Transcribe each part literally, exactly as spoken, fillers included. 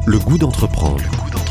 Le goût d'entreprendre.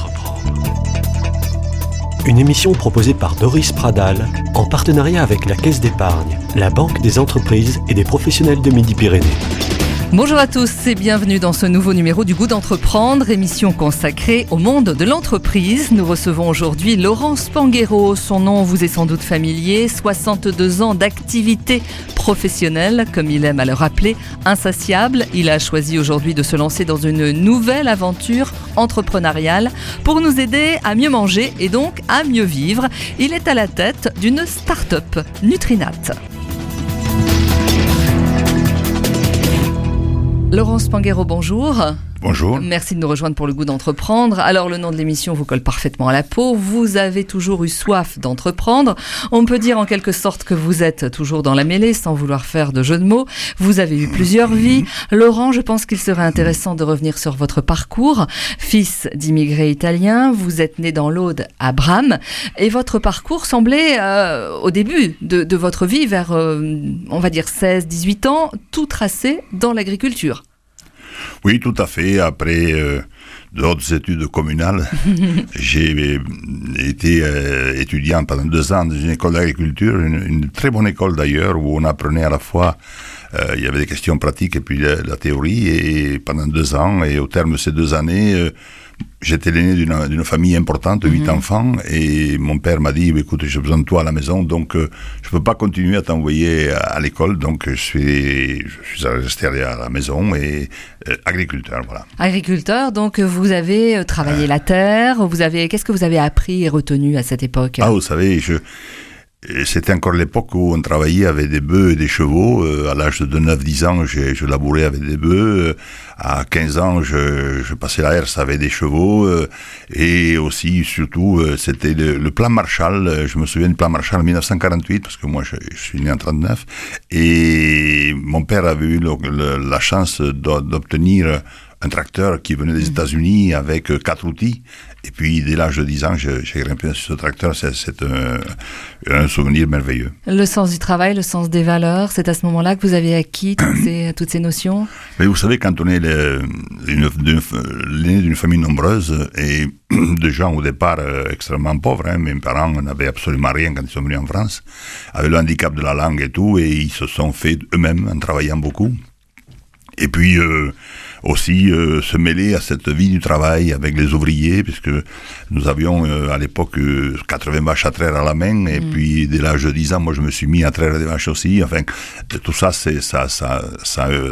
Une émission proposée par Doris Pradal en partenariat avec la Caisse d'épargne, la Banque des entreprises et des professionnels de Midi-Pyrénées. Bonjour à tous et bienvenue dans ce nouveau numéro du Goût d'entreprendre, émission consacrée au monde de l'entreprise. Nous recevons aujourd'hui Laurent Spanghero. Son nom vous est sans doute familier. soixante-deux ans d'activité professionnelle, comme il aime à le rappeler, insatiable. Il a choisi aujourd'hui de se lancer dans une nouvelle aventure entrepreneuriale pour nous aider à mieux manger et donc à mieux vivre. Il est à la tête d'une start-up, Nutrinat. Laurent Spanghero, bonjour. Bonjour. Merci de nous rejoindre pour le goût d'entreprendre. Alors, le nom de l'émission vous colle parfaitement à la peau. Vous avez toujours eu soif d'entreprendre. On peut dire en quelque sorte que vous êtes toujours dans la mêlée, sans vouloir faire de jeu de mots. Vous avez eu plusieurs vies. Laurent, je pense qu'il serait intéressant de revenir sur votre parcours. Fils d'immigrés italiens, vous êtes né dans l'Aude à Bram. Et votre parcours semblait, euh, au début de, de votre vie, vers, euh, on va dire, seize dix-huit ans, tout tracé dans l'agriculture. Oui, tout à fait. Après euh, d'autres études communales, j'ai été euh, étudiant pendant deux ans dans une école d'agriculture, une, une très bonne école d'ailleurs, où on apprenait à la fois, euh, il y avait des questions pratiques et puis la, la théorie, et pendant deux ans, et au terme de ces deux années, euh, j'étais l'aîné d'une, d'une famille importante, huit mmh. enfants, et mon père m'a dit, écoute, j'ai besoin de toi à la maison, donc euh, je ne peux pas continuer à t'envoyer à, à l'école, donc je suis, je suis resté à la maison, et euh, agriculteur, voilà. Agriculteur, donc vous avez travaillé euh, la terre, vous avez, qu'est-ce que vous avez appris et retenu à cette époque ? Ah, vous savez, je... C'était encore l'époque où on travaillait avec des bœufs et des chevaux. Euh, à l'âge de neuf dix ans, je, je labourais avec des bœufs. Euh, à quinze ans, je, je passais la herse avec des chevaux. Euh, et aussi, surtout, euh, c'était le, le plan Marshall. Je me souviens du plan Marshall en dix-neuf cent quarante-huit, parce que moi, je, je suis né en trente-neuf. Et mon père avait eu le, le, la chance d'obtenir un tracteur qui venait des mmh. États-Unis avec quatre outils. Et puis, dès l'âge de dix ans, j'ai, j'ai grimpé sur ce tracteur. C'est, c'est un, un souvenir merveilleux. Le sens du travail, le sens des valeurs, c'est à ce moment-là que vous avez acquis toutes ces, toutes ces notions ? Mais vous savez, quand on est le, une, d'une, l'aîné d'une famille nombreuse et de gens au départ euh, extrêmement pauvres, hein, mes parents n'avaient absolument rien quand ils sont venus en France, avec le handicap de la langue et tout, et ils se sont fait eux-mêmes en travaillant beaucoup. Et puis euh, aussi euh, se mêler à cette vie du travail avec les ouvriers, puisque nous avions euh, à l'époque euh, quatre-vingts vaches à traire à la main, et mmh. puis dès l'âge de dix ans, moi je me suis mis à traire des vaches aussi. Enfin, tout ça, c'est ça, ça, ça, euh,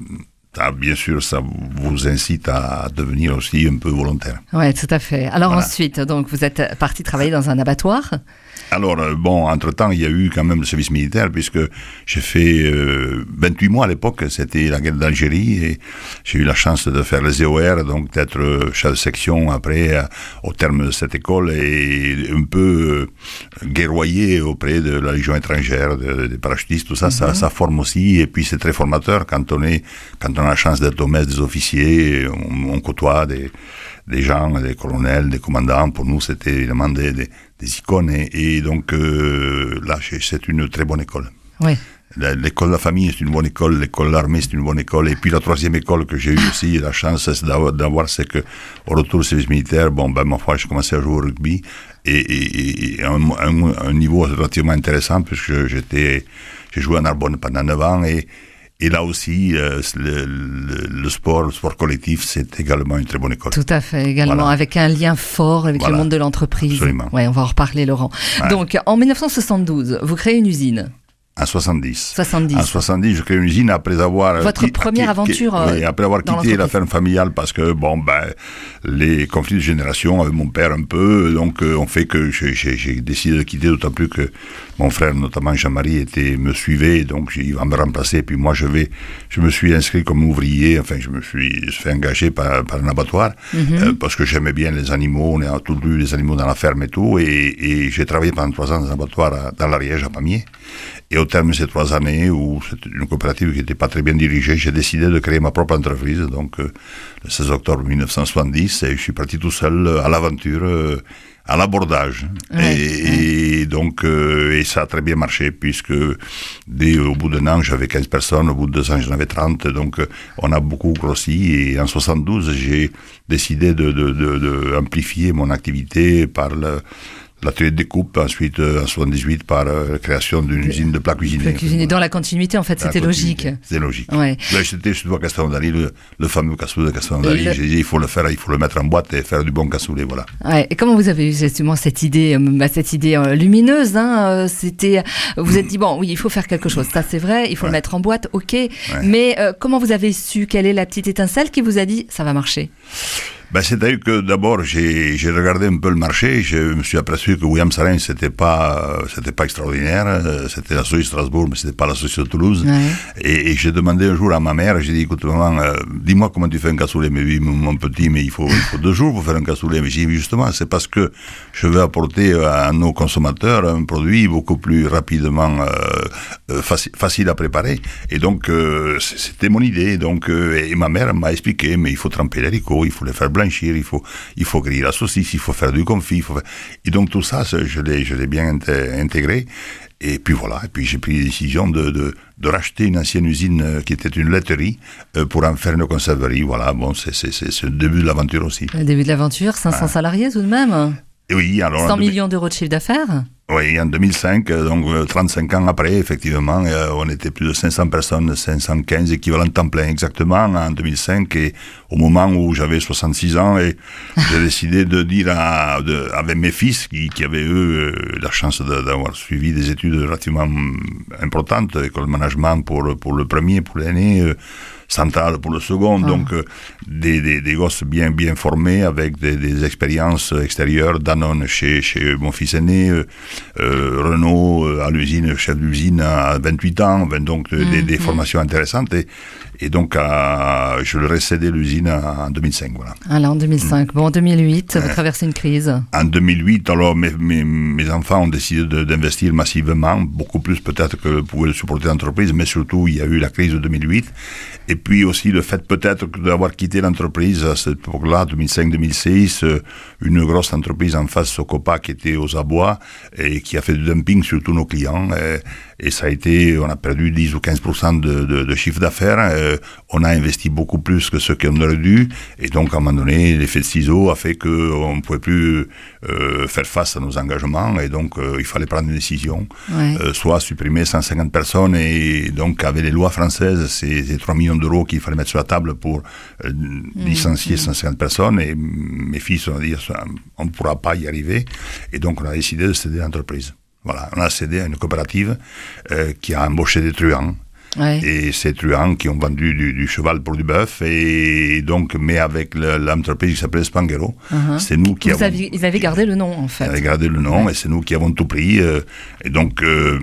ça bien sûr, ça vous incite à devenir aussi un peu volontaire. Oui, tout à fait. Alors voilà. Ensuite, donc vous êtes parti travailler dans un abattoir ? Alors, bon, entre-temps, il y a eu quand même le service militaire, puisque j'ai fait euh, vingt-huit mois à l'époque, c'était la guerre d'Algérie, et j'ai eu la chance de faire le Z O R, donc d'être chef de section après, euh, au terme de cette école, et un peu euh, guerroyer auprès de la Légion étrangère, de, des parachutistes, tout ça, mm-hmm. ça, ça forme aussi, et puis c'est très formateur quand on est, quand on a la chance d'être au mess des officiers, on, on côtoie des... des gens, des colonels, des commandants. Pour nous, c'était évidemment des, des, des icônes. Et, et donc, euh, là, c'est une très bonne école. Oui. L'école de la famille, c'est une bonne école. L'école de l'armée, c'est une bonne école. Et puis, la troisième école que j'ai eue aussi, la chance d'avoir, d'avoir c'est que, au retour du service militaire, bon, ben, ma foi, j'ai commencé à jouer au rugby. Et, et, et un, un, un niveau relativement intéressant, puisque j'étais, j'ai joué à Narbonne pendant neuf ans. Et, Et là aussi, euh, le, le, le sport, le sport collectif, c'est également une très bonne école. Tout à fait, également, voilà. Avec un lien fort avec voilà. le monde de l'entreprise. Absolument. Ouais, on va en reparler, Laurent. Ouais. Donc, en dix-neuf cent soixante-douze, vous créez une usine. En soixante-dix. soixante-dix. En soixante-dix, je crée une usine après avoir... Votre qui, première qui, aventure qui, oui, après avoir quitté la ferme familiale parce que, bon, ben, les conflits de génération avec mon père un peu, donc euh, ont fait que j'ai, j'ai, j'ai décidé de quitter, d'autant plus que mon frère, notamment Jean-Marie, était, me suivait, donc il va me remplacer, puis moi je vais, je me suis inscrit comme ouvrier, enfin je me suis fait engager par, par un abattoir, mm-hmm. euh, parce que j'aimais bien les animaux, on a tout eu les animaux dans la ferme et tout, et, et j'ai travaillé pendant trois ans dans un abattoir à, dans l'Ariège, à Pamiers, et au terme de ces trois années, où c'était une coopérative qui n'était pas très bien dirigée, j'ai décidé de créer ma propre entreprise, donc euh, le seize octobre mille neuf cent soixante-dix, et je suis parti tout seul à l'aventure, euh, à l'abordage. Ouais, et, ouais. et donc, euh, et ça a très bien marché, puisque dès au bout d'un an, j'avais quinze personnes, au bout de deux ans, j'en avais trente, donc euh, on a beaucoup grossi, et en soixante-douze, j'ai décidé de, de, de, de amplifier mon activité par le l'atelier de découpe, ensuite euh, en soixante-dix-huit par euh, la création d'une usine de plats cuisinés. La cuisiner dans la continuité, en fait, Dans la c'était continuité. logique. C'était logique. Ouais. Là, j'étais surtout à Castelnaudary, le, le fameux cassoulet de Castelnaudary. Le... J'ai dit, il faut le faire, il faut le mettre en boîte et faire du bon cassoulet, voilà. Ouais. Et comment vous avez eu justement cette idée, euh, bah, cette idée euh, lumineuse, hein, euh, c'était, vous vous êtes dit, bon, oui, il faut faire quelque chose, ça c'est vrai, il faut Ouais. le mettre en boîte, ok, Ouais. mais euh, comment vous avez su, quelle est la petite étincelle qui vous a dit, ça va marcher? Ben, c'est-à-dire que d'abord, j'ai, j'ai regardé un peu le marché, je me suis aperçu que William Sarin, c'était pas, c'était pas extraordinaire, euh, c'était la société de Strasbourg, mais c'était pas la société de Toulouse. Ouais. Et, et j'ai demandé un jour à ma mère, j'ai dit, écoute, maman, euh, dis-moi comment tu fais un cassoulet. Mais oui, mon petit, mais il faut, il faut deux jours pour faire un cassoulet. Mais j'ai dit, justement, c'est parce que je veux apporter à nos consommateurs un produit beaucoup plus rapidement, euh, euh, faci- facile à préparer. Et donc, euh, c'était mon idée. Donc, euh, et ma mère m'a expliqué, mais il faut tremper les haricots, il faut les faire blanchir, il faut, il faut griller la saucisse, il faut faire du confit. Il faut faire... Et donc, tout ça, je l'ai, je l'ai bien intégré. Et puis voilà, et puis j'ai pris la décision de, de, de racheter une ancienne usine euh, qui était une laiterie euh, pour en faire une conserverie. Voilà, bon, c'est, c'est, c'est, c'est le début de l'aventure aussi. Le début de l'aventure, cinq cents Ouais. salariés tout de même. Et oui, alors... cent millions d'euros de chiffre d'affaires. Oui, en deux mille cinq, donc euh, trente-cinq ans après, effectivement, euh, on était plus de cinq cents personnes, cinq cent quinze équivalents temps plein exactement en deux mille cinq, et au moment où j'avais soixante-six ans, et j'ai décidé de dire à, de, avec mes fils, qui, qui avaient eux euh, la chance de, d'avoir suivi des études relativement importantes, école de management pour, pour le premier, pour l'aîné, euh, centrale pour le second, ah. donc euh, des, des, des gosses bien, bien formés avec des, des expériences extérieures, Danone chez, chez mon fils aîné, euh, euh, Renault euh, à l'usine, chef d'usine à vingt-huit ans, donc mmh, des, des mmh. formations intéressantes, et, et donc euh, je leur ai cédé l'usine en deux mille cinq. Voilà. Alors en deux mille cinq, mmh. bon en deux mille huit, vous ouais. traversez une crise. En deux mille huit, alors mes, mes, mes enfants ont décidé de, d'investir massivement, beaucoup plus peut-être que pouvait le supporter l'entreprise, mais surtout il y a eu la crise de deux mille huit, et puis aussi le fait peut-être d'avoir quitté l'entreprise à cette époque-là, deux mille cinq deux mille six, une grosse entreprise en face, Socopa, qui était aux abois et qui a fait du dumping sur tous nos clients. Et, et ça a été, on a perdu dix ou quinze pour cent de, de, de chiffre d'affaires. Euh, on a investi beaucoup plus que ce qu'on aurait dû. Et donc, à un moment donné, l'effet de ciseau a fait qu'on ne pouvait plus euh, faire face à nos engagements. Et donc, euh, il fallait prendre une décision. Ouais. Euh, soit supprimer cent cinquante personnes. Et donc, avec les lois françaises, c'est, c'est trois millions d'euros qu'il fallait mettre sur la table pour euh, mmh, licencier mmh. cent cinquante personnes. Et mes fils ont dit, on ne pourra pas y arriver. Et donc, on a décidé de céder l'entreprise. Voilà, on a cédé à une coopérative euh, qui a embauché des truands. Ouais. Et ces truands qui ont vendu du, du cheval pour du bœuf, et donc, mais avec le, l'entreprise qui s'appelait Spanghero, uh-huh. c'est nous qui Vous avons... Aviez, ils avaient gardé le nom, en fait. Ils avaient gardé le nom, ouais. et c'est nous qui avons tout pris. Euh, et donc, euh,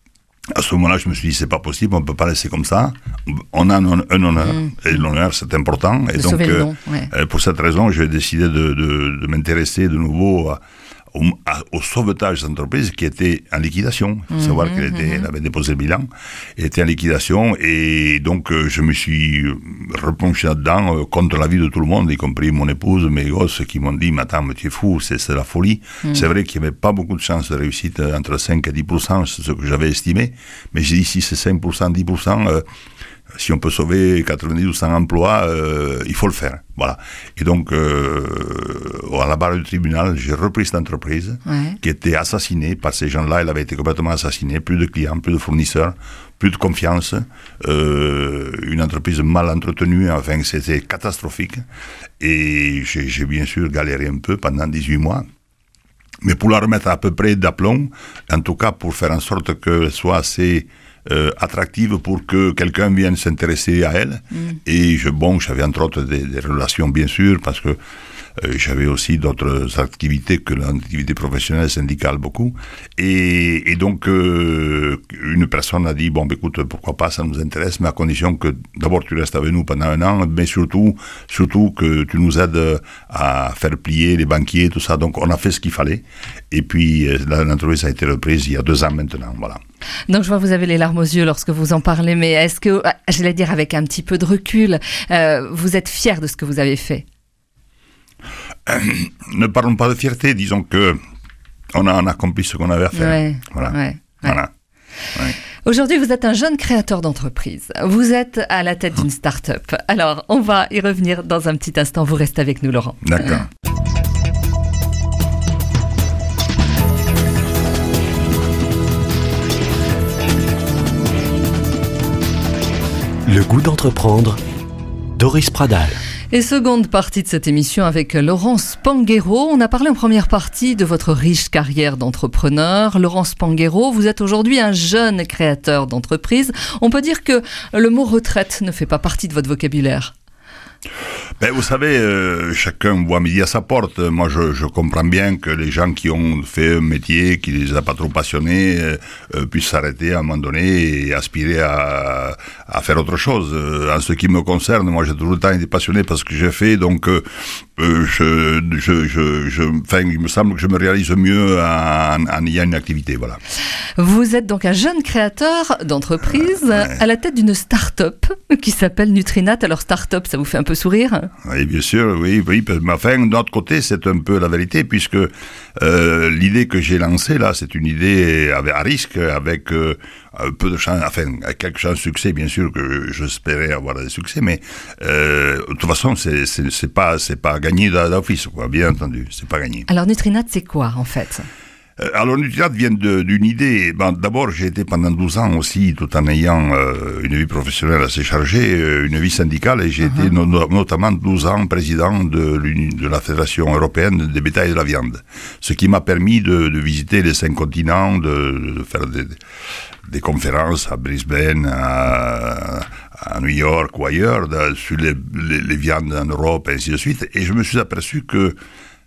à ce moment-là, je me suis dit, c'est pas possible, on ne peut pas laisser comme ça. On a un, un honneur, mmh. et l'honneur, c'est important. Et de donc, sauver euh, le nom, ouais. euh, pour cette raison, j'ai décidé de, de, de m'intéresser de nouveau à Au, à, au sauvetage de l'entreprise qui était en liquidation. Il faut mmh, savoir qu'elle était, mmh. elle avait déposé le bilan, elle était en liquidation, et donc euh, je me suis replongé là-dedans euh, contre l'avis de tout le monde, y compris mon épouse, mes gosses, qui m'ont dit, mais attends, mais tu es fou, c'est, c'est la folie. Mmh. C'est vrai qu'il n'y avait pas beaucoup de chances de réussite, entre cinq et dix pour cent, c'est ce que j'avais estimé, mais j'ai dit, si c'est cinq pour cent, dix pour cent, euh, si on peut sauver quatre-vingt-dix ou cent emplois, euh, il faut le faire. Voilà. Et donc, euh, à la barre du tribunal, j'ai repris cette entreprise ouais. qui était assassinée par ces gens-là. Elle avait été complètement assassinée. Plus de clients, plus de fournisseurs, plus de confiance. Euh, une entreprise mal entretenue. Enfin, c'était catastrophique. Et j'ai, j'ai bien sûr galéré un peu pendant dix-huit mois. Mais pour la remettre à peu près d'aplomb, en tout cas pour faire en sorte qu'elle soit assez... Euh, attractive pour que quelqu'un vienne s'intéresser à elle. Mm. Et je, bon, j'avais entre autres des, des relations, bien sûr, parce que euh, j'avais aussi d'autres activités que l'activité professionnelle syndicale beaucoup. Et, et donc, euh, une personne a dit, bon, bah, écoute, pourquoi pas, ça nous intéresse, mais à condition que d'abord tu restes avec nous pendant un an, mais surtout, surtout que tu nous aides à faire plier les banquiers, tout ça. Donc, on a fait ce qu'il fallait. Et puis, l'entreprise a été reprise il y a deux ans maintenant, voilà. Donc je vois vous avez les larmes aux yeux lorsque vous en parlez, mais est-ce que, j'allais dire avec un petit peu de recul, euh, vous êtes fier de ce que vous avez fait? euh, Ne parlons pas de fierté, disons que on a, on a accompli ce qu'on avait à faire. Ouais, voilà. Ouais, ouais. voilà. Ouais. Aujourd'hui, vous êtes un jeune créateur d'entreprise. Vous êtes à la tête d'une start-up. Alors, on va y revenir dans un petit instant. Vous restez avec nous, Laurent. D'accord. Le goût d'entreprendre, Doris Pradal. Et seconde partie de cette émission avec Laurent Spanghero. On a parlé en première partie de votre riche carrière d'entrepreneur. Laurent Spanghero, vous êtes aujourd'hui un jeune créateur d'entreprise. On peut dire que le mot retraite ne fait pas partie de votre vocabulaire. Ben, vous savez, euh, chacun voit midi à sa porte. Moi, je, je comprends bien que les gens qui ont fait un métier qui les a pas trop passionnés euh, euh, puissent s'arrêter à un moment donné et aspirer à, à faire autre chose. Euh, en ce qui me concerne, moi, j'ai tout le temps été passionné par ce que j'ai fait, donc euh, euh, je, je, je, je, enfin, il me semble que je me réalise mieux en, en ayant une activité, voilà. Vous êtes donc un jeune créateur d'entreprise euh, ouais. à la tête d'une start-up qui s'appelle Nutrinat. Alors, start-up, ça vous fait un peu sourire? Oui, bien sûr, oui, oui. Mais enfin, de notre côté, c'est un peu la vérité, puisque euh, l'idée que j'ai lancée, là, c'est une idée à risque, avec euh, un peu de chance, enfin, avec quelques chances de succès, bien sûr, que j'espérais avoir des succès, mais euh, de toute façon, c'est, c'est, c'est pas, c'est pas gagné d'office, quoi, bien entendu, c'est pas gagné. Alors, Nutrinat, c'est quoi, en fait? Alors, Nutrinat vient de, d'une idée. Ben, d'abord, j'ai été pendant douze ans aussi, tout en ayant euh, une vie professionnelle assez chargée, euh, une vie syndicale, et j'ai uh-huh. été no- notamment douze ans président de, de la Fédération européenne des bétails et de la viande. Ce qui m'a permis de, de visiter les cinq continents, de, de faire des, des conférences à Brisbane, à, à New York ou ailleurs, de, sur les, les, les viandes en Europe, et ainsi de suite. Et je me suis aperçu que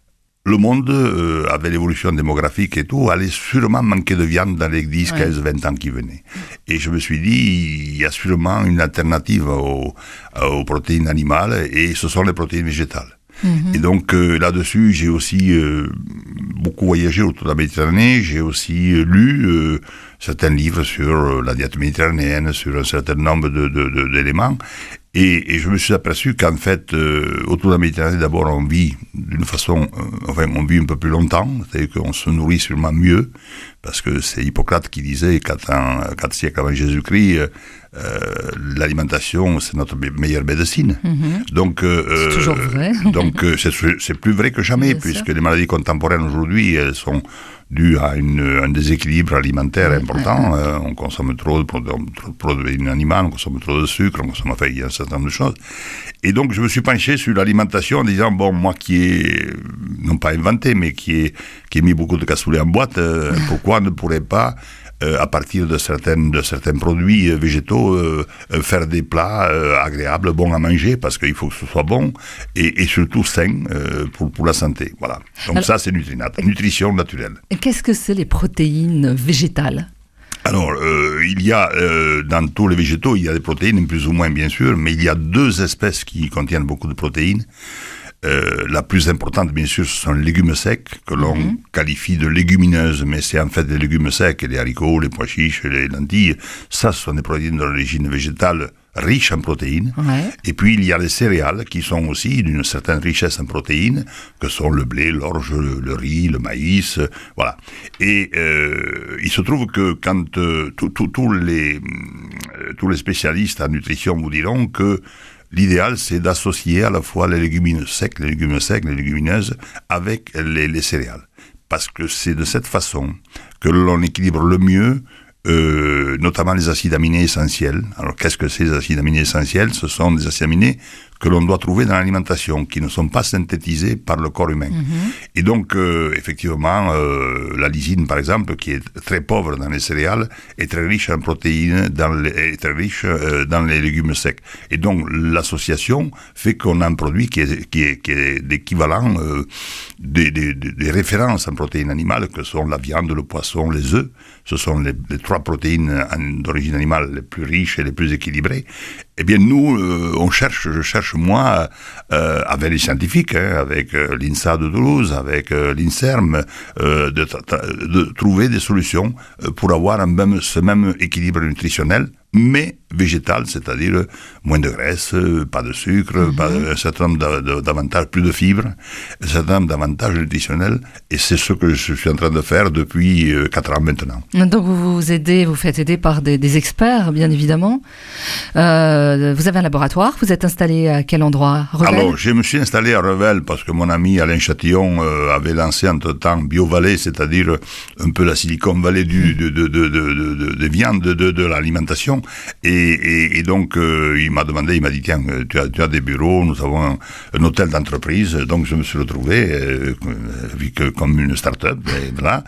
le monde, euh, avec l'évolution démographique et tout, allait sûrement manquer de viande dans les dix, ouais. quinze, vingt ans qui venaient. Et je me suis dit, il y a sûrement une alternative aux, aux protéines animales, et ce sont les protéines végétales. Mm-hmm. Et donc, euh, là-dessus, j'ai aussi euh, beaucoup voyagé autour de la Méditerranée, j'ai aussi euh, lu euh, certains livres sur euh, la diète méditerranéenne, sur un certain nombre de, de, de, d'éléments. Et, et je me suis aperçu qu'en fait, euh, autour de la Méditerranée, d'abord, on vit d'une façon, euh, enfin, on vit un peu plus longtemps, c'est-à-dire qu'on se nourrit sûrement mieux, parce que c'est Hippocrate qui disait, quatre, ans, quatre siècles avant Jésus-Christ, euh, euh, l'alimentation, c'est notre me- meilleure médecine. Mm-hmm. Donc, euh, c'est toujours vrai. donc, euh, c'est, c'est plus vrai que jamais, bien puisque sûr. Les maladies contemporaines aujourd'hui, elles sont dues à une, un déséquilibre alimentaire oui, important. Oui, oui. Euh, on consomme trop de protéines animales, on consomme trop de sucre, on consomme, enfin, il y a un certain nombre de choses. Et donc, je me suis penché sur l'alimentation en disant, bon, moi qui ai, non pas inventé, mais qui ai, qui ai mis beaucoup de cassoulet en boîte, euh, pourquoi ne pourrait pas, euh, à partir de certains, de certains produits végétaux, euh, euh, faire des plats euh, agréables, bons à manger, parce qu'il faut que ce soit bon, et, et surtout sain euh, pour, pour la santé. Voilà. Donc alors, ça, c'est Nutrinat, nutrition naturelle. Qu'est-ce que c'est les protéines végétales ? Alors, euh, il y a, euh, dans tous les végétaux, il y a des protéines, plus ou moins bien sûr, mais il y a deux espèces qui contiennent beaucoup de protéines. Euh, la plus importante, bien sûr, ce sont les légumes secs, que l'on mmh. qualifie de légumineuses, mais c'est en fait des légumes secs, les haricots, les pois chiches, les lentilles. Ça, ce sont des protéines d'origine végétale riches en protéines. Ouais. Et puis, il y a les céréales qui sont aussi d'une certaine richesse en protéines, que sont le blé, l'orge, le, le riz, le maïs, euh, voilà. Et euh, il se trouve que quand euh, tous les, euh, tous les spécialistes en nutrition vous diront que l'idéal, c'est d'associer à la fois les légumineuses secs, les légumes secs, les légumineuses, avec les, les céréales. Parce que c'est de cette façon que l'on équilibre le mieux, euh, notamment les acides aminés essentiels. Alors, qu'est-ce que c'est les acides aminés essentiels ? Ce sont des acides aminés que l'on doit trouver dans l'alimentation, qui ne sont pas synthétisés par le corps humain. Mm-hmm. Et donc, euh, effectivement, euh, la lysine, par exemple, qui est très pauvre dans les céréales, est très riche en protéines, dans les, est très riche euh, dans les légumes secs. Et donc, l'association fait qu'on a un produit qui est, qui est, qui est d'équivalent euh, des, des, des références en protéines animales, que sont la viande, le poisson, les œufs. Ce sont les, les trois protéines d'origine animale les plus riches et les plus équilibrées. Eh bien, nous, euh, on cherche, je cherche moi, euh, avec les scientifiques, hein, avec euh, l'INSA de Toulouse, avec euh, l'INSERM, euh, de, de trouver des solutions pour avoir un même, ce même équilibre nutritionnel, mais végétal, c'est-à-dire moins de graisse, pas de sucre, mm-hmm. pas, un certain nombre d'avantages, plus de fibres, un certain nombre d'avantages nutritionnels, et c'est ce que je suis en train de faire depuis euh, quatre ans maintenant. Donc vous vous aidez, vous faites aider par des, des experts, bien évidemment. Euh, vous avez un laboratoire, vous êtes installé à quel endroit? Revel? Alors, je me suis installé à Revel parce que mon ami Alain Chatillon euh, avait lancé entre-temps BioVallée, c'est-à-dire un peu la Silicon Valley du, de, de, de, de, de, de, de viande, de, de, de l'alimentation. Et, et, et donc, euh, il m'a demandé, il m'a dit, tiens, tu as, tu as des bureaux, nous avons un, un hôtel d'entreprise. Donc, je me suis retrouvé euh, que, comme une start-up, et voilà,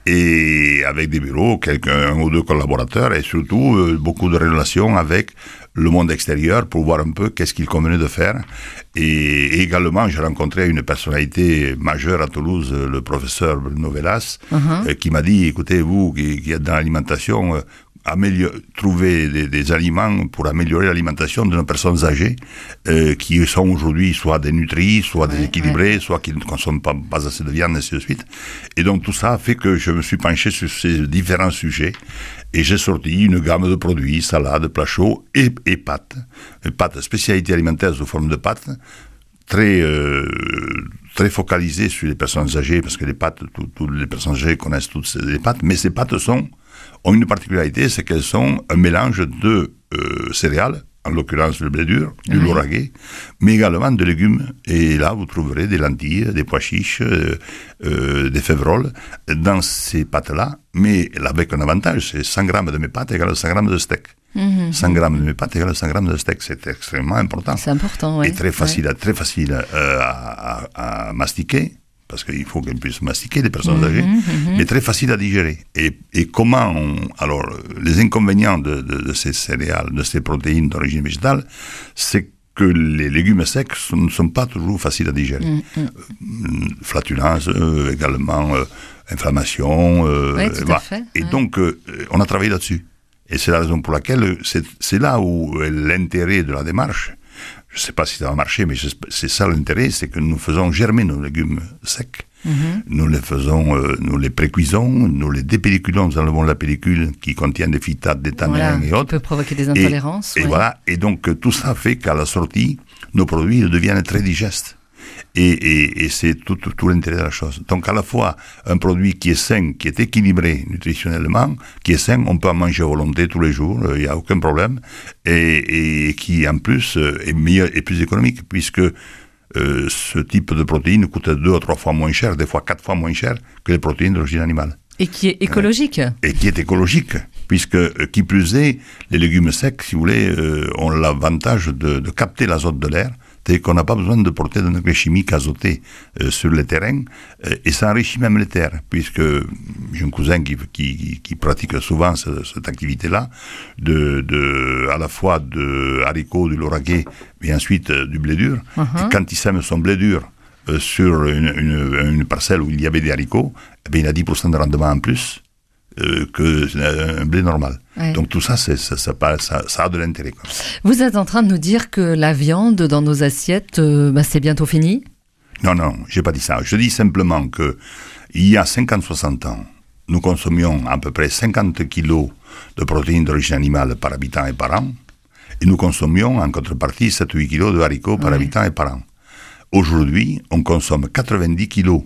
et avec des bureaux, quelques, un ou deux collaborateurs, et surtout euh, beaucoup de relations avec le monde extérieur pour voir un peu qu'est-ce qu'il convenait de faire. Et, et également, j'ai rencontré une personnalité majeure à Toulouse, le professeur Bruno Velas, uh-huh. euh, qui m'a dit, écoutez, vous qui, qui êtes dans l'alimentation, euh, Amélior- trouver des, des aliments pour améliorer l'alimentation de nos personnes âgées euh, qui sont aujourd'hui soit dénutries, soit ouais, déséquilibrées, ouais. soit qui ne consomment pas, pas assez de viande, et ainsi de suite. Et donc tout ça fait que je me suis penché sur ces différents sujets et j'ai sorti une gamme de produits, salades, plats chauds et, et pâtes. Et pâtes, spécialité alimentaire sous forme de pâtes, très... Euh, très focalisées sur les personnes âgées, parce que les pâtes, toutes les personnes âgées connaissent toutes les pâtes, mais ces pâtes sont, ont une particularité, c'est qu'elles sont un mélange de euh, céréales, en l'occurrence le blé dur, du oui. lauragais, mais également de légumes. Et là, vous trouverez des lentilles, des pois chiches, euh, euh, des févroles dans ces pâtes-là, mais avec un avantage, c'est cent grammes de mes pâtes égale cent grammes de steak. Mmh. cent grammes de mes pâtes égale cent grammes de steak, c'est extrêmement important. C'est important, oui. Et très facile, ouais. à, très facile euh, à, à, à mastiquer, parce qu'il faut qu'elles puissent mastiquer, les personnes mmh, âgées, mmh. mais très facile à digérer. Et, et comment on, alors, les inconvénients de, de, de ces céréales, de ces protéines d'origine végétale, c'est que les légumes secs ne sont pas toujours faciles à digérer. Mmh. Euh, flatulence, euh, également euh, inflammation. Euh, oui, tout voilà. à fait. Et ouais. donc, euh, on a travaillé là-dessus. Et c'est la raison pour laquelle c'est, c'est là où est l'intérêt de la démarche. Je ne sais pas si ça va marcher, mais c'est ça l'intérêt, c'est que nous faisons germer nos légumes secs. Mm-hmm. Nous les faisons, euh, nous les précuisons, nous les dépelliculons, nous enlevons la pellicule qui contient des phytates, des tanins voilà, et autres. Qui peut provoquer des intolérances. Et, ouais. et voilà. Et donc tout ça fait qu'à la sortie, nos produits deviennent très digestes. Et, et, et c'est tout, tout, tout l'intérêt de la chose. Donc à la fois un produit qui est sain, qui est équilibré nutritionnellement, qui est sain, on peut en manger à volonté tous les jours, il n'y a aucun problème, et, et qui en plus est meilleur et plus économique, puisque euh, ce type de protéines coûte deux ou trois fois moins cher, des fois quatre fois moins cher que les protéines d'origine animale. Et qui est écologique. Et qui est écologique, puisque, qui plus est, les légumes secs, si vous voulez, euh, ont l'avantage de, de capter l'azote de l'air, c'est qu'on n'a pas besoin de porter de engrais chimiques azotés euh, sur les terrains, euh, et ça enrichit même les terres, puisque j'ai un cousin qui, qui, qui pratique souvent ce, cette activité-là, de, de, à la fois de haricots, du lauragais, et ensuite euh, du blé dur, uh-huh. et quand il sème son blé dur euh, sur une, une, une parcelle où il y avait des haricots, eh bien, il a dix pour cent de rendement en plus euh, qu'un blé normal. Ouais. Donc tout ça, c'est, ça, ça, ça, ça a de l'intérêt. Quoi. Vous êtes en train de nous dire que la viande dans nos assiettes, euh, bah, c'est bientôt fini ? Non, non, j'ai pas dit ça. Je dis simplement que il y a cinquante à soixante ans, nous consommions à peu près cinquante kilos de protéines d'origine animale par habitant et par an, et nous consommions en contrepartie sept à huit kilos de haricots par ouais. habitant et par an. Aujourd'hui, on consomme quatre-vingt-dix kilos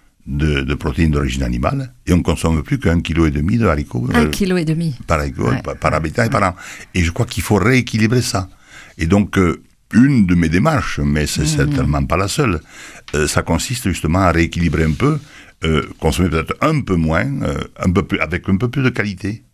De, de protéines d'origine animale, et on ne consomme plus qu'un kilo et demi de haricots. Un euh, kilo et demi. Par, haricot, ouais. par, par habitant et par an. Et je crois qu'il faut rééquilibrer ça. Et donc, euh, une de mes démarches, mais c'est mmh. certainement pas la seule, euh, ça consiste justement à rééquilibrer un peu, euh, consommer peut-être un peu moins, euh, un peu plus, avec un peu plus de qualité.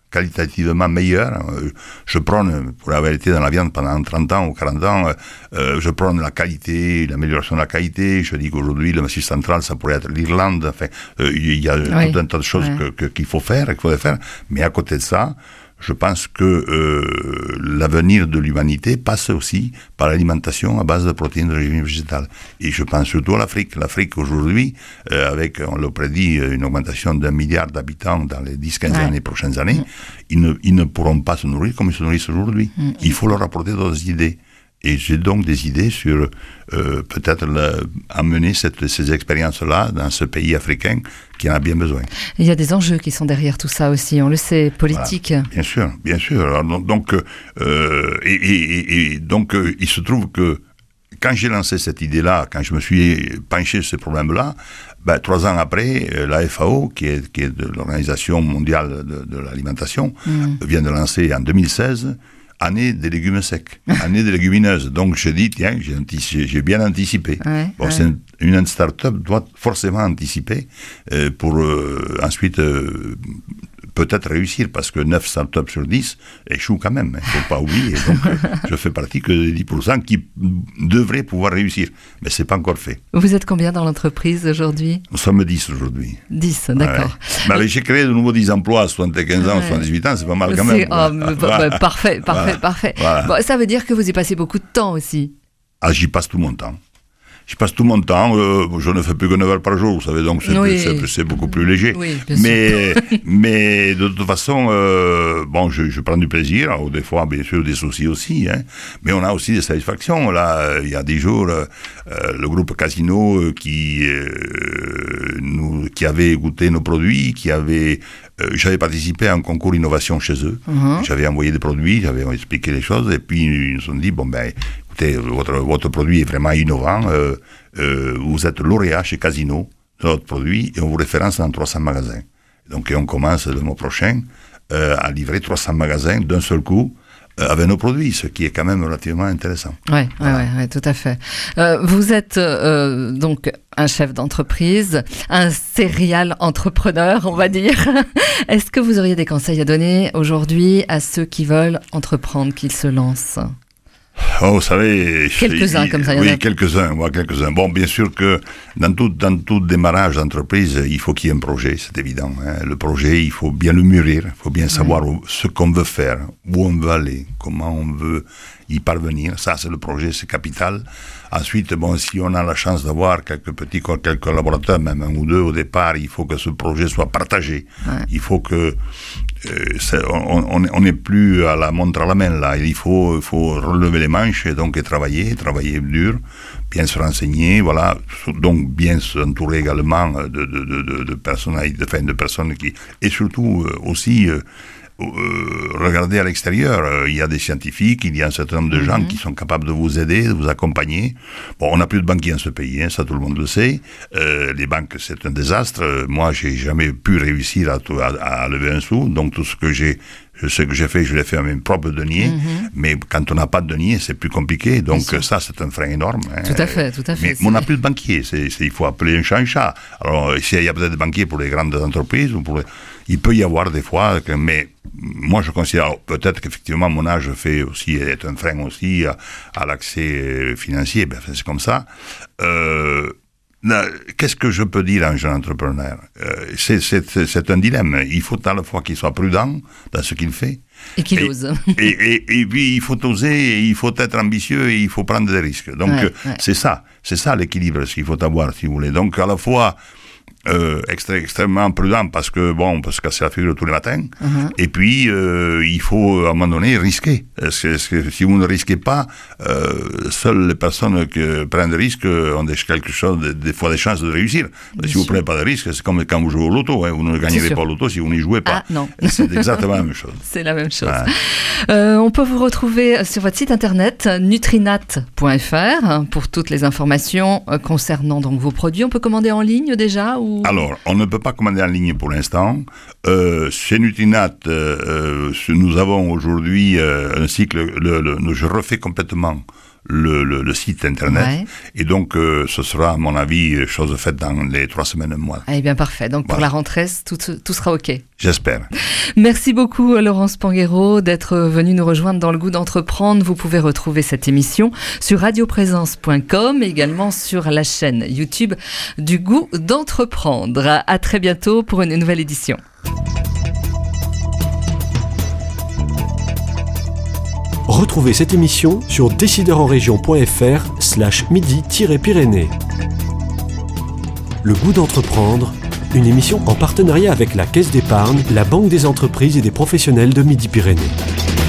qualitativement meilleure. Je prône, pour avoir été dans la viande pendant trente ans ou quarante ans, euh, je prône la qualité, l'amélioration de la qualité. Je dis qu'aujourd'hui, le Massif central, ça pourrait être l'Irlande. Enfin, euh, il y a oui. tout un tas de choses ouais. que, que, qu'il faut faire, qu'il faudrait faire. Mais à côté de ça, je pense que euh, l'avenir de l'humanité passe aussi par l'alimentation à base de protéines d'origine végétale. Et je pense surtout à l'Afrique. L'Afrique aujourd'hui, euh, avec, on le prédit, une augmentation d'un milliard d'habitants dans les dix à quinze ouais. années, prochaines années, mmh. ils, ne, ils ne pourront pas se nourrir comme ils se nourrissent aujourd'hui. Mmh. Il faut leur apporter d'autres idées. Et j'ai donc des idées sur euh, peut-être le, amener cette, ces expériences-là dans ce pays africain qui en a bien besoin. Il y a des enjeux qui sont derrière tout ça aussi, on le sait, politiques. Voilà. Bien sûr, bien sûr. Alors, donc, euh, et, et, et donc euh, il se trouve que quand j'ai lancé cette idée-là, quand je me suis penché sur ce problème-là, ben, trois ans après, la F A O, qui est, qui est de l'Organisation mondiale de, de l'alimentation, mmh. vient de lancer en deux mille seize année des légumes secs, année des légumineuses. Donc je dis, tiens, j'ai, antici- j'ai bien anticipé. Ouais, bon, ouais. C'est une, une start-up doit forcément anticiper euh, pour euh, ensuite euh, peut-être réussir, parce que neuf start-up sur dix échouent quand même. Il ne faut pas oublier. Donc euh, je fais partie que des dix pour cent qui devraient pouvoir réussir. Mais ce n'est pas encore fait. Vous êtes combien dans l'entreprise aujourd'hui ? Nous sommes dix aujourd'hui. dix, d'accord. Ouais. Mais j'ai créé de nouveaux dix emplois à soixante-quinze ans, ouais. soixante-dix-huit ans, c'est pas mal quand même. C'est, oh, mais, voilà. bah, parfait, parfait, voilà. parfait. Voilà. Bon, ça veut dire que vous y passez beaucoup de temps aussi. Ah, j'y passe tout mon temps. Je passe tout mon temps, euh, je ne fais plus que neuf heures par jour, vous savez, donc c'est, oui. c'est, c'est beaucoup plus léger. Oui, mais, mais de toute façon, euh, bon, je, je prends du plaisir, alors, des fois, bien sûr, des soucis aussi, hein, mais on a aussi des satisfactions. Là, il y a des jours, euh, le groupe Casino euh, qui, euh, nous, qui avait goûté nos produits, qui avait... Euh, j'avais participé à un concours innovation chez eux, uh-huh. J'avais envoyé des produits, j'avais expliqué les choses, et puis ils nous ont dit, bon ben... Votre, votre produit est vraiment innovant, euh, euh, vous êtes lauréat chez Casino de votre produit et on vous référence dans trois cents magasins. Donc et on commence le mois prochain euh, à livrer trois cents magasins d'un seul coup euh, avec nos produits, ce qui est quand même relativement intéressant. Oui, voilà. ouais, ouais, ouais, tout à fait. Euh, vous êtes euh, donc un chef d'entreprise, un serial entrepreneur, on va dire. Est-ce que vous auriez des conseils à donner aujourd'hui à ceux qui veulent entreprendre, qui se lancent ? Oh, vous savez... Quelques-uns, il, comme ça, il y oui, en a. quelques-uns, ouais, quelques-uns. Bon, bien sûr que dans tout, dans tout démarrage d'entreprise, il faut qu'il y ait un projet, c'est évident. Hein. Le projet, il faut bien le mûrir, il faut bien savoir mmh. où, ce qu'on veut faire, où on veut aller, comment on veut y parvenir. Ça, c'est le projet, c'est capital. Ensuite, bon, si on a la chance d'avoir quelques petits quelques collaborateurs, même un ou deux au départ, il faut que ce projet soit partagé. Ouais. Il faut que euh, on n'est plus à la montre à la main là. Il faut, il faut relever les manches et donc et travailler, travailler dur, bien se renseigner, voilà. Donc bien s'entourer également de de de de, de personnalités, de, de personnes qui et surtout euh, aussi euh, Euh, regardez à l'extérieur, euh, il y a des scientifiques, il y a un certain nombre de mm-hmm. gens qui sont capables de vous aider, de vous accompagner. Bon, on n'a plus de banquiers dans ce pays, hein, ça tout le monde le sait. Euh, les banques, c'est un désastre. Moi, j'ai jamais pu réussir à, à, à lever un sou, donc tout ce que j'ai ce que j'ai fait, je l'ai fait à mes propres deniers, mm-hmm. mais quand on n'a pas de deniers, c'est plus compliqué, donc ça, c'est un frein énorme. Hein. Tout à fait, tout à fait. Mais, mais on n'a plus de banquiers, c'est, c'est, il faut appeler un chat un chat. Alors, il y a peut-être des banquiers pour les grandes entreprises, ou pour les... il peut y avoir des fois, mais moi je considère, peut-être qu'effectivement mon âge fait aussi, est un frein aussi à, à l'accès financier, ben, c'est comme ça. Euh, Qu'est-ce que je peux dire à un jeune entrepreneur ? euh, c'est, c'est, c'est un dilemme. Il faut à la fois qu'il soit prudent dans ce qu'il fait. Et qu'il et, ose. et, et, et puis il faut oser, il faut être ambitieux et il faut prendre des risques. Donc ouais, ouais. c'est ça, c'est ça l'équilibre qu'il faut avoir, si vous voulez. Donc à la fois... Euh, extré- extrêmement prudent parce que bon, on peut se casser la figure tous les matins. Uh-huh. Et puis euh, il faut à un moment donné risquer. Parce que, parce que si vous ne risquez pas, euh, seules les personnes qui prennent des risques ont des, quelque chose, des, des fois des chances de réussir. Si sûr. Vous ne prenez pas de risques, c'est comme quand vous jouez au loto. Hein, vous ne gagnerez pas au loto si vous n'y jouez pas. Ah, non. C'est exactement la même chose. C'est la même chose. Ouais. Euh, on peut vous retrouver sur votre site internet nutrinat point f r pour toutes les informations concernant donc vos produits. On peut commander en ligne déjà ou... Alors, on ne peut pas commander en ligne pour l'instant. Euh, chez Nutrinat, euh, nous avons aujourd'hui euh, un cycle, le, le, je refais complètement le, le, le site internet. Ouais. Et donc, euh, ce sera, à mon avis, chose faite dans les trois semaines, un mois. Eh bien, parfait. Donc, voilà. Pour la rentrée, tout, tout sera OK. J'espère. Merci beaucoup, Laurent Spanghero, d'être venu nous rejoindre dans Le Goût d'entreprendre. Vous pouvez retrouver cette émission sur radioprésence point com et également sur la chaîne YouTube du Goût d'entreprendre. À très bientôt pour une nouvelle édition. Retrouvez cette émission sur décideurenrégion.fr slash midi-pyrénées. Le Goût d'entreprendre, une émission en partenariat avec la Caisse d'épargne, la Banque des entreprises et des professionnels de Midi-Pyrénées.